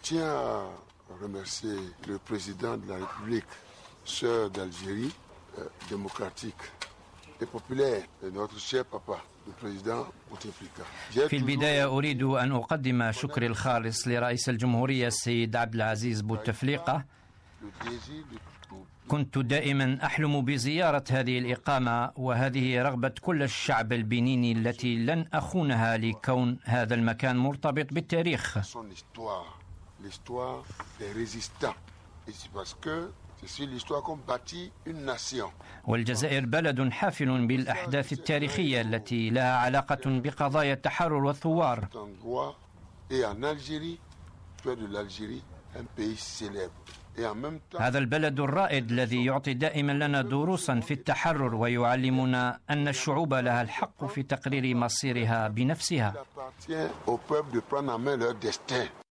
tiens à remercier le président de la République, sœur d'Algérie, démocratique et populaire, et notre cher papa, le président Bouteflika. في البداية أريد أن أقدم شكري الخالص لرئيس الجمهورية السيد عبد العزيز بوتفليقة. كنت دائما أحلم بزيارة هذه الإقامة، وهذه رغبة كل الشعب البنيني التي لن أخونها لكون هذا المكان مرتبط بالتاريخ. والجزائر بلد حافل بالأحداث التاريخية التي لها علاقة بقضايا التحرر والثوار. هذا البلد الرائد الذي يعطي دائما لنا دروسا في التحرر ويعلمنا أن الشعوب لها الحق في تقرير مصيرها بنفسها.